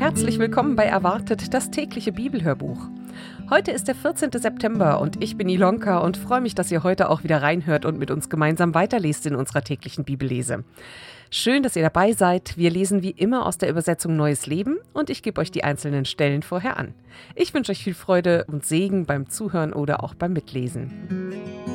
Herzlich willkommen bei Erwartet, das tägliche Bibelhörbuch. Heute ist der 14. September und ich bin Ilonka und freue mich, dass ihr heute auch wieder reinhört und mit uns gemeinsam weiterlest in unserer täglichen Bibellese. Schön, dass ihr dabei seid. Wir lesen wie immer aus der Übersetzung Neues Leben und ich gebe euch die einzelnen Stellen vorher an. Ich wünsche euch viel Freude und Segen beim Zuhören oder auch beim Mitlesen.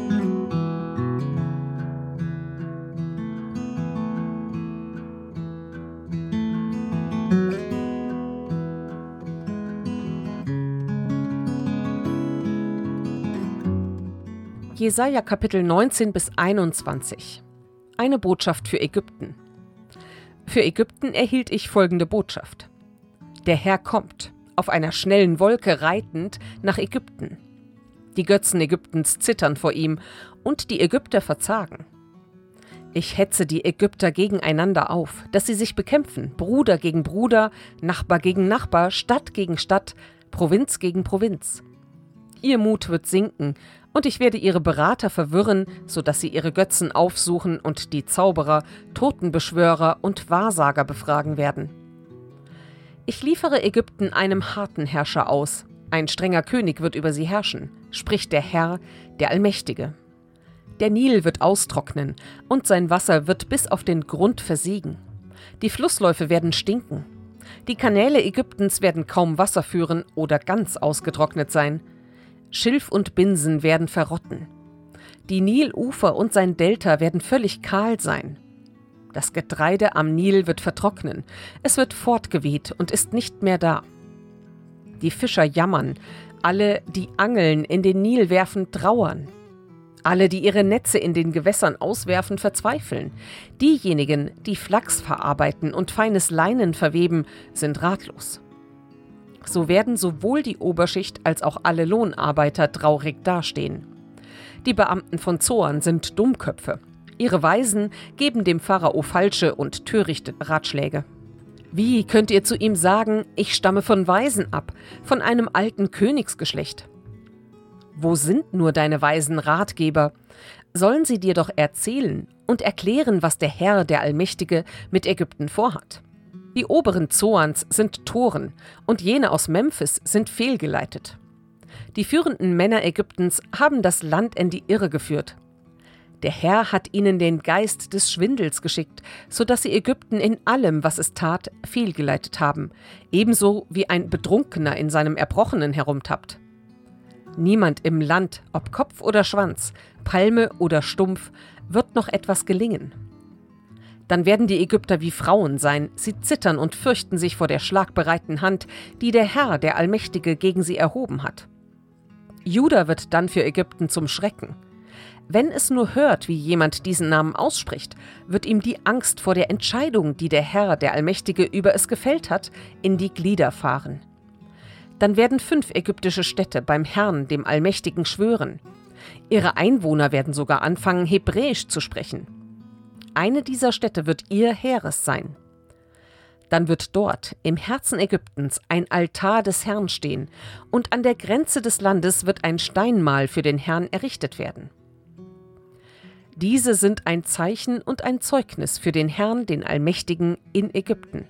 Jesaja Kapitel 19 bis 21. Eine Botschaft für Ägypten. Für Ägypten erhielt ich folgende Botschaft. Der Herr kommt, auf einer schnellen Wolke reitend, nach Ägypten. Die Götzen Ägyptens zittern vor ihm und die Ägypter verzagen. Ich hetze die Ägypter gegeneinander auf, dass sie sich bekämpfen, Bruder gegen Bruder, Nachbar gegen Nachbar, Stadt gegen Stadt, Provinz gegen Provinz. Ihr Mut wird sinken, und ich werde ihre Berater verwirren, sodass sie ihre Götzen aufsuchen und die Zauberer, Totenbeschwörer und Wahrsager befragen werden. Ich liefere Ägypten einem harten Herrscher aus. Ein strenger König wird über sie herrschen, spricht der Herr, der Allmächtige. Der Nil wird austrocknen, und sein Wasser wird bis auf den Grund versiegen. Die Flussläufe werden stinken. Die Kanäle Ägyptens werden kaum Wasser führen oder ganz ausgetrocknet sein. Schilf und Binsen werden verrotten. Die Nilufer und sein Delta werden völlig kahl sein. Das Getreide am Nil wird vertrocknen. Es wird fortgeweht und ist nicht mehr da. Die Fischer jammern. Alle, die Angeln in den Nil werfen, trauern. Alle, die ihre Netze in den Gewässern auswerfen, verzweifeln. Diejenigen, die Flachs verarbeiten und feines Leinen verweben, sind ratlos. So werden sowohl die Oberschicht als auch alle Lohnarbeiter traurig dastehen. Die Beamten von Zoan sind Dummköpfe. Ihre Weisen geben dem Pharao falsche und törichte Ratschläge. Wie könnt ihr zu ihm sagen, ich stamme von Weisen ab, von einem alten Königsgeschlecht? Wo sind nur deine weisen Ratgeber? Sollen sie dir doch erzählen und erklären, was der Herr, der Allmächtige, mit Ägypten vorhat. Die Oberen Zoans sind Toren und jene aus Memphis sind fehlgeleitet. Die führenden Männer Ägyptens haben das Land in die Irre geführt. Der Herr hat ihnen den Geist des Schwindels geschickt, sodass sie Ägypten in allem, was es tat, fehlgeleitet haben, ebenso wie ein Betrunkener in seinem Erbrochenen herumtappt. Niemand im Land, ob Kopf oder Schwanz, Palme oder Stumpf, wird noch etwas gelingen. Dann werden die Ägypter wie Frauen sein, sie zittern und fürchten sich vor der schlagbereiten Hand, die der Herr, der Allmächtige, gegen sie erhoben hat. Juda wird dann für Ägypten zum Schrecken. Wenn es nur hört, wie jemand diesen Namen ausspricht, wird ihm die Angst vor der Entscheidung, die der Herr, der Allmächtige, über es gefällt hat, in die Glieder fahren. Dann werden 5 ägyptische Städte beim Herrn, dem Allmächtigen, schwören. Ihre Einwohner werden sogar anfangen, Hebräisch zu sprechen. Eine dieser Städte wird ihr Heeres sein. Dann wird dort, im Herzen Ägyptens, ein Altar des Herrn stehen, und an der Grenze des Landes wird ein Steinmal für den Herrn errichtet werden. Diese sind ein Zeichen und ein Zeugnis für den Herrn, den Allmächtigen, in Ägypten.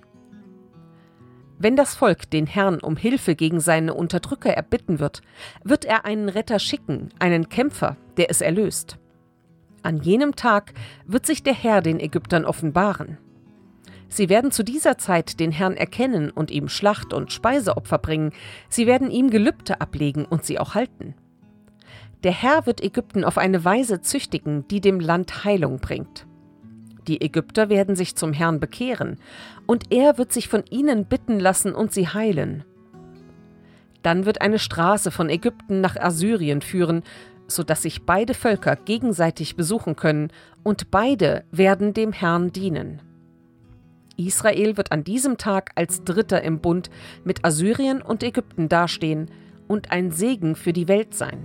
Wenn das Volk den Herrn um Hilfe gegen seine Unterdrücker erbitten wird, wird er einen Retter schicken, einen Kämpfer, der es erlöst. An jenem Tag wird sich der Herr den Ägyptern offenbaren. Sie werden zu dieser Zeit den Herrn erkennen und ihm Schlacht- und Speiseopfer bringen. Sie werden ihm Gelübde ablegen und sie auch halten. Der Herr wird Ägypten auf eine Weise züchtigen, die dem Land Heilung bringt. Die Ägypter werden sich zum Herrn bekehren, und er wird sich von ihnen bitten lassen und sie heilen. Dann wird eine Straße von Ägypten nach Assyrien führen, sodass sich beide Völker gegenseitig besuchen können, und beide werden dem Herrn dienen. Israel wird an diesem Tag als Dritter im Bund mit Assyrien und Ägypten dastehen und ein Segen für die Welt sein.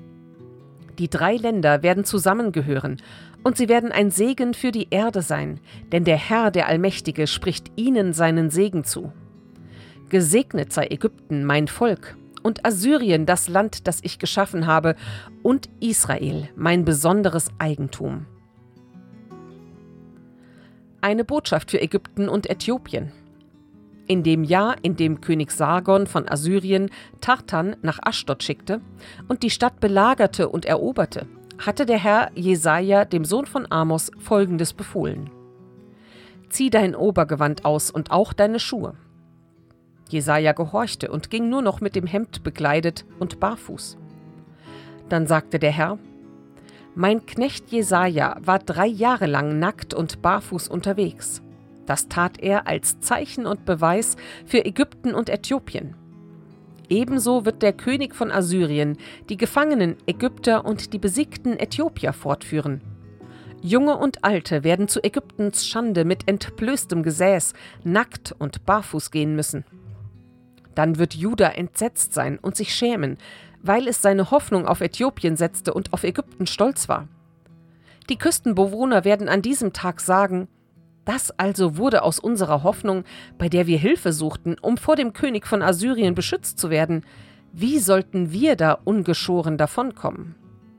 Die 3 Länder werden zusammengehören, und sie werden ein Segen für die Erde sein, denn der Herr, der Allmächtige, spricht ihnen seinen Segen zu. Gesegnet sei Ägypten, mein Volk, und Assyrien, das Land, das ich geschaffen habe, und Israel, mein besonderes Eigentum. Eine Botschaft für Ägypten und Äthiopien. In dem Jahr, in dem König Sargon von Assyrien Tartan nach Aschdod schickte und die Stadt belagerte und eroberte, hatte der Herr Jesaja, dem Sohn von Amos, Folgendes befohlen: Zieh dein Obergewand aus und auch deine Schuhe. Jesaja gehorchte und ging nur noch mit dem Hemd bekleidet und barfuß. Dann sagte der Herr: Mein Knecht Jesaja war 3 Jahre lang nackt und barfuß unterwegs. Das tat er als Zeichen und Beweis für Ägypten und Äthiopien. Ebenso wird der König von Assyrien die gefangenen Ägypter und die besiegten Äthiopier fortführen. Junge und Alte werden zu Ägyptens Schande mit entblößtem Gesäß, nackt und barfuß gehen müssen. Dann wird Juda entsetzt sein und sich schämen, weil es seine Hoffnung auf Äthiopien setzte und auf Ägypten stolz war. Die Küstenbewohner werden an diesem Tag sagen: Das also wurde aus unserer Hoffnung, bei der wir Hilfe suchten, um vor dem König von Assyrien beschützt zu werden. Wie sollten wir da ungeschoren davonkommen?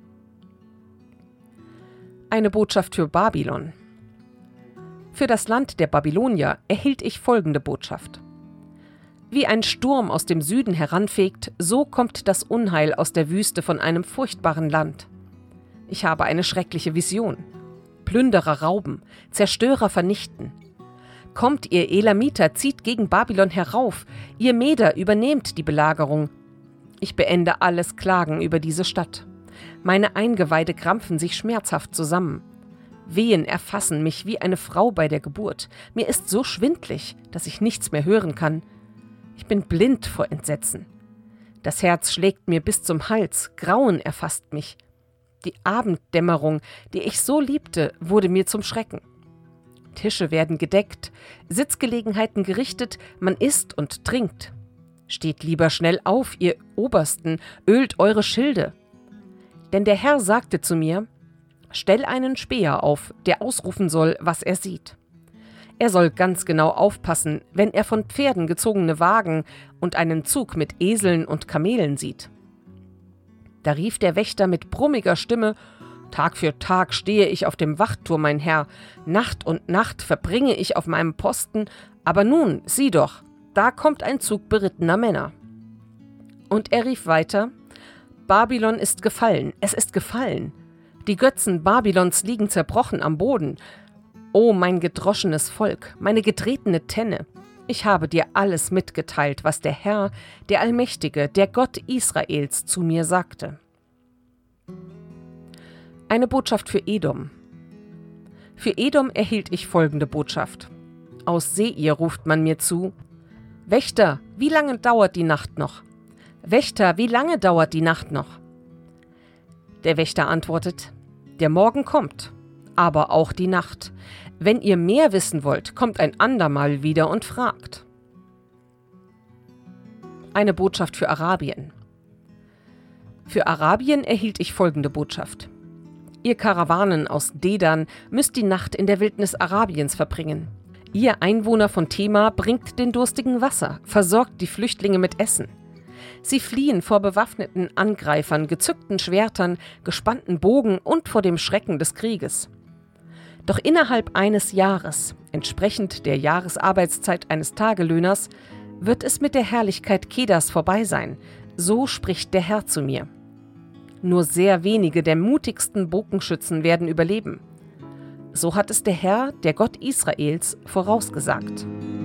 Eine Botschaft für Babylon. Für das Land der Babylonier erhielt ich folgende Botschaft: Wie ein Sturm aus dem Süden heranfegt, so kommt das Unheil aus der Wüste von einem furchtbaren Land. Ich habe eine schreckliche Vision. Plünderer rauben, Zerstörer vernichten. Kommt, ihr Elamiter, zieht gegen Babylon herauf, ihr Meder übernehmt die Belagerung. Ich beende alles Klagen über diese Stadt. Meine Eingeweide krampfen sich schmerzhaft zusammen. Wehen erfassen mich wie eine Frau bei der Geburt. Mir ist so schwindlig, dass ich nichts mehr hören kann. Ich bin blind vor Entsetzen. Das Herz schlägt mir bis zum Hals, Grauen erfasst mich. Die Abenddämmerung, die ich so liebte, wurde mir zum Schrecken. Tische werden gedeckt, Sitzgelegenheiten gerichtet, man isst und trinkt. Steht lieber schnell auf, ihr Obersten, ölt eure Schilde. Denn der Herr sagte zu mir: Stell einen Späher auf, der ausrufen soll, was er sieht. Er soll ganz genau aufpassen, wenn er von Pferden gezogene Wagen und einen Zug mit Eseln und Kamelen sieht. Da rief der Wächter mit brummiger Stimme: Tag für Tag stehe ich auf dem Wachturm, mein Herr, Nacht und Nacht verbringe ich auf meinem Posten, aber nun, sieh doch, da kommt ein Zug berittener Männer. Und er rief weiter: Babylon ist gefallen, es ist gefallen. Die Götzen Babylons liegen zerbrochen am Boden. O mein gedroschenes Volk, meine getretene Tenne, ich habe dir alles mitgeteilt, was der Herr, der Allmächtige, der Gott Israels zu mir sagte. Eine Botschaft für Edom. Für Edom erhielt ich folgende Botschaft: Aus Seir ruft man mir zu: Wächter, wie lange dauert die Nacht noch? Wächter, wie lange dauert die Nacht noch? Der Wächter antwortet: Der Morgen kommt, aber auch die Nacht. Wenn ihr mehr wissen wollt, kommt ein andermal wieder und fragt. Eine Botschaft für Arabien. Für Arabien erhielt ich folgende Botschaft: Ihr Karawanen aus Dedan müsst die Nacht in der Wildnis Arabiens verbringen. Ihr Einwohner von Tema bringt den Durstigen Wasser, versorgt die Flüchtlinge mit Essen. Sie fliehen vor bewaffneten Angreifern, gezückten Schwertern, gespannten Bogen und vor dem Schrecken des Krieges. Doch innerhalb eines Jahres, entsprechend der Jahresarbeitszeit eines Tagelöhners, wird es mit der Herrlichkeit Kedas vorbei sein, so spricht der Herr zu mir. Nur sehr wenige der mutigsten Bogenschützen werden überleben. So hat es der Herr, der Gott Israels, vorausgesagt.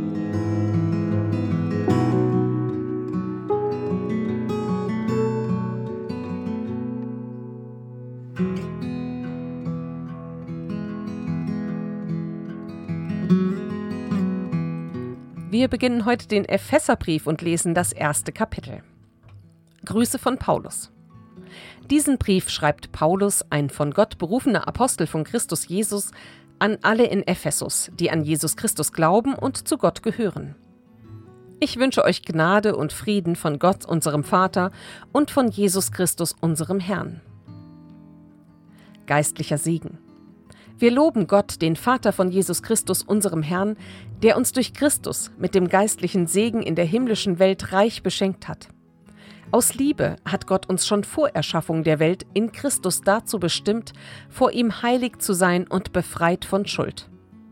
Wir beginnen heute den Epheserbrief und lesen das 1. Kapitel. Grüße von Paulus. Diesen Brief schreibt Paulus, ein von Gott berufener Apostel von Christus Jesus, an alle in Ephesus, die an Jesus Christus glauben und zu Gott gehören. Ich wünsche euch Gnade und Frieden von Gott, unserem Vater, und von Jesus Christus, unserem Herrn. Geistlicher Segen. Wir loben Gott, den Vater von Jesus Christus, unserem Herrn, der uns durch Christus mit dem geistlichen Segen in der himmlischen Welt reich beschenkt hat. Aus Liebe hat Gott uns schon vor Erschaffung der Welt in Christus dazu bestimmt, vor ihm heilig zu sein und befreit von Schuld.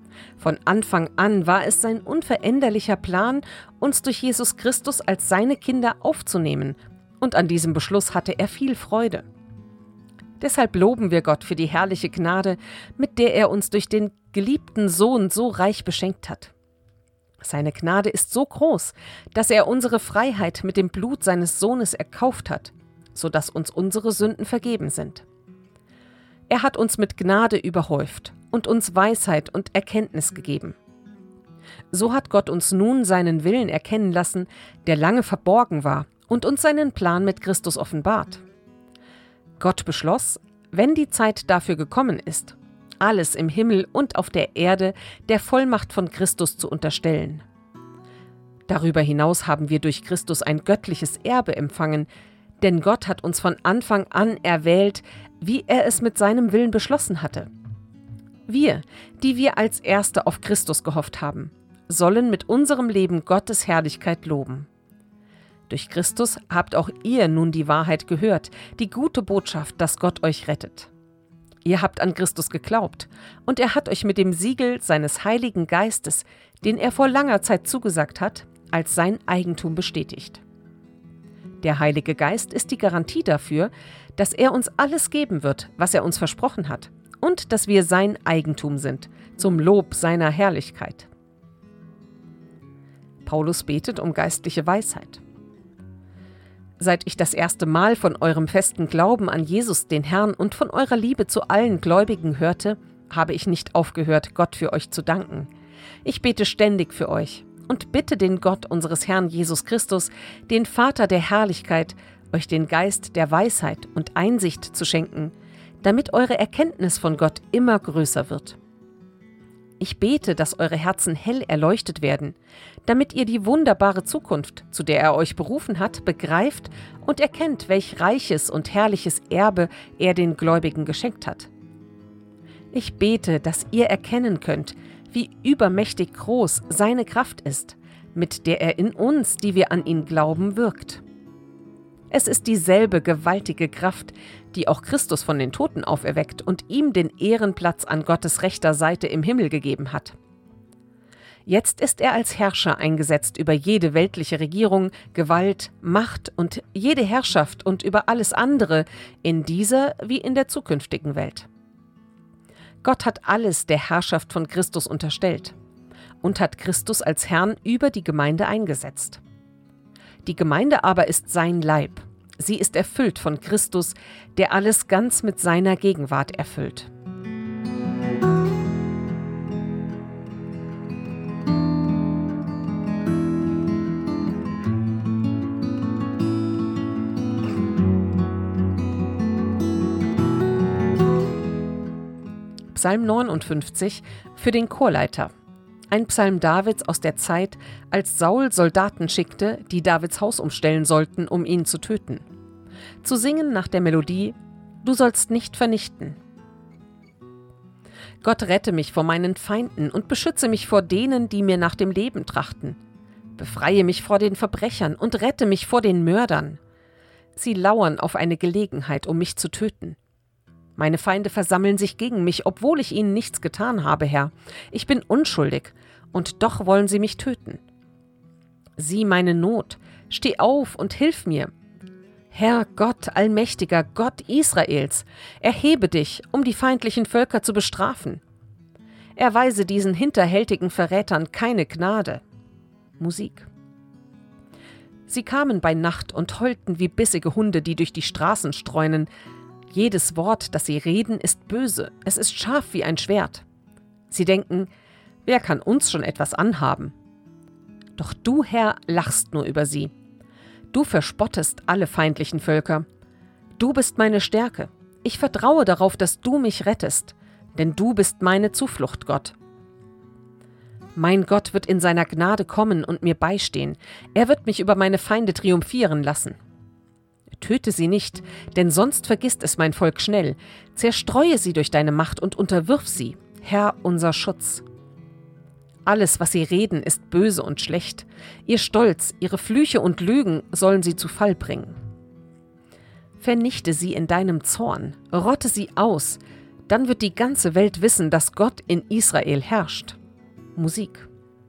Von Anfang an war es sein unveränderlicher Plan, uns durch Jesus Christus als seine Kinder aufzunehmen, und an diesem Beschluss hatte er viel Freude. Deshalb loben wir Gott für die herrliche Gnade, mit der er uns durch den geliebten Sohn so reich beschenkt hat. Seine Gnade ist so groß, dass er unsere Freiheit mit dem Blut seines Sohnes erkauft hat, sodass uns unsere Sünden vergeben sind. Er hat uns mit Gnade überhäuft und uns Weisheit und Erkenntnis gegeben. So hat Gott uns nun seinen Willen erkennen lassen, der lange verborgen war, und uns seinen Plan mit Christus offenbart. Gott beschloss, wenn die Zeit dafür gekommen ist, alles im Himmel und auf der Erde der Vollmacht von Christus zu unterstellen. Darüber hinaus haben wir durch Christus ein göttliches Erbe empfangen, denn Gott hat uns von Anfang an erwählt, wie er es mit seinem Willen beschlossen hatte. Wir, die wir als Erste auf Christus gehofft haben, sollen mit unserem Leben Gottes Herrlichkeit loben. Durch Christus habt auch ihr nun die Wahrheit gehört, die gute Botschaft, dass Gott euch rettet. Ihr habt an Christus geglaubt, und er hat euch mit dem Siegel seines Heiligen Geistes, den er vor langer Zeit zugesagt hat, als sein Eigentum bestätigt. Der Heilige Geist ist die Garantie dafür, dass er uns alles geben wird, was er uns versprochen hat, und dass wir sein Eigentum sind, zum Lob seiner Herrlichkeit. Paulus betet um geistliche Weisheit. Seit ich das erste Mal von eurem festen Glauben an Jesus, den Herrn, und von eurer Liebe zu allen Gläubigen hörte, habe ich nicht aufgehört, Gott für euch zu danken. Ich bete ständig für euch und bitte den Gott unseres Herrn Jesus Christus, den Vater der Herrlichkeit, euch den Geist der Weisheit und Einsicht zu schenken, damit eure Erkenntnis von Gott immer größer wird. Ich bete, dass eure Herzen hell erleuchtet werden, damit ihr die wunderbare Zukunft, zu der er euch berufen hat, begreift und erkennt, welch reiches und herrliches Erbe er den Gläubigen geschenkt hat. Ich bete, dass ihr erkennen könnt, wie übermächtig groß seine Kraft ist, mit der er in uns, die wir an ihn glauben, wirkt. Es ist dieselbe gewaltige Kraft, die auch Christus von den Toten auferweckt und ihm den Ehrenplatz an Gottes rechter Seite im Himmel gegeben hat. Jetzt ist er als Herrscher eingesetzt über jede weltliche Regierung, Gewalt, Macht und jede Herrschaft und über alles andere in dieser wie in der zukünftigen Welt. Gott hat alles der Herrschaft von Christus unterstellt und hat Christus als Herrn über die Gemeinde eingesetzt. Die Gemeinde aber ist sein Leib. Sie ist erfüllt von Christus, der alles ganz mit seiner Gegenwart erfüllt. Psalm 59 für den Chorleiter. Ein Psalm Davids aus der Zeit, als Saul Soldaten schickte, die Davids Haus umstellen sollten, um ihn zu töten. Zu singen nach der Melodie: Du sollst nicht vernichten. Gott rette mich vor meinen Feinden und beschütze mich vor denen, die mir nach dem Leben trachten. Befreie mich vor den Verbrechern und rette mich vor den Mördern. Sie lauern auf eine Gelegenheit, um mich zu töten. Meine Feinde versammeln sich gegen mich, obwohl ich ihnen nichts getan habe, Herr. Ich bin unschuldig, und doch wollen sie mich töten. Sieh meine Not, steh auf und hilf mir. Herr Gott, allmächtiger Gott Israels, erhebe dich, um die feindlichen Völker zu bestrafen. Erweise diesen hinterhältigen Verrätern keine Gnade. Musik. Sie kamen bei Nacht und heulten wie bissige Hunde, die durch die Straßen streunen. Jedes Wort, das sie reden, ist böse, es ist scharf wie ein Schwert. Sie denken, wer kann uns schon etwas anhaben? Doch du, Herr, lachst nur über sie. Du verspottest alle feindlichen Völker. Du bist meine Stärke. Ich vertraue darauf, dass du mich rettest, denn du bist meine Zuflucht, Gott. Mein Gott wird in seiner Gnade kommen und mir beistehen. Er wird mich über meine Feinde triumphieren lassen. Töte sie nicht, denn sonst vergisst es mein Volk schnell. Zerstreue sie durch deine Macht und unterwirf sie, Herr, unser Schutz. Alles, was sie reden, ist böse und schlecht. Ihr Stolz, ihre Flüche und Lügen sollen sie zu Fall bringen. Vernichte sie in deinem Zorn, rotte sie aus, dann wird die ganze Welt wissen, dass Gott in Israel herrscht. Musik.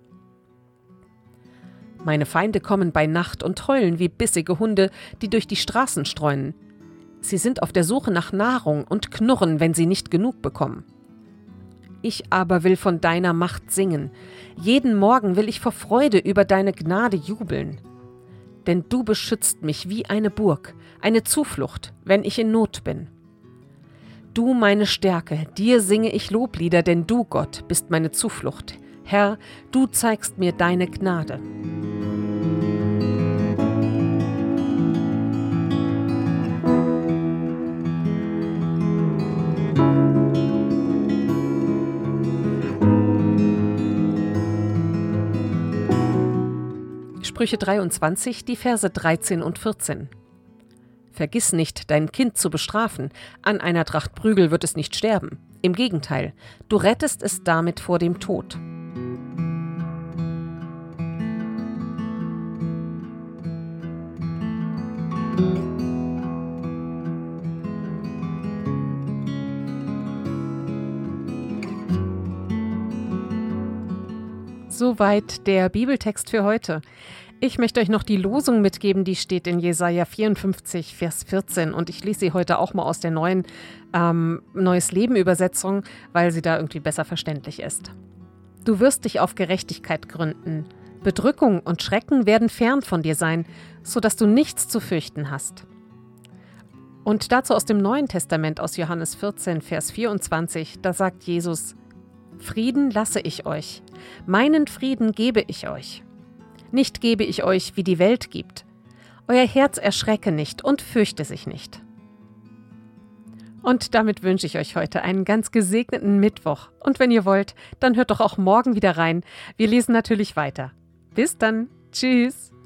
Meine Feinde kommen bei Nacht und heulen wie bissige Hunde, die durch die Straßen streuen. Sie sind auf der Suche nach Nahrung und knurren, wenn sie nicht genug bekommen. Ich aber will von deiner Macht singen. Jeden Morgen will ich vor Freude über deine Gnade jubeln. Denn du beschützt mich wie eine Burg, eine Zuflucht, wenn ich in Not bin. Du meine Stärke, dir singe ich Loblieder, denn du, Gott, bist meine Zuflucht. Herr, du zeigst mir deine Gnade. Sprüche 23, die Verse 13 und 14. Vergiss nicht, dein Kind zu bestrafen. An einer Tracht Prügel wird es nicht sterben. Im Gegenteil, du rettest es damit vor dem Tod. Soweit der Bibeltext für heute. Ich möchte euch noch die Losung mitgeben, die steht in Jesaja 54, Vers 14 und ich lese sie heute auch mal aus der neuen Neues Leben Übersetzung, weil sie da irgendwie besser verständlich ist. Du wirst dich auf Gerechtigkeit gründen. Bedrückung und Schrecken werden fern von dir sein, sodass du nichts zu fürchten hast. Und dazu aus dem Neuen Testament, aus Johannes 14, Vers 24, da sagt Jesus: Frieden lasse ich euch, meinen Frieden gebe ich euch. Nicht gebe ich euch, wie die Welt gibt. Euer Herz erschrecke nicht und fürchte sich nicht. Und damit wünsche ich euch heute einen ganz gesegneten Mittwoch. Und wenn ihr wollt, dann hört doch auch morgen wieder rein. Wir lesen natürlich weiter. Bis dann. Tschüss.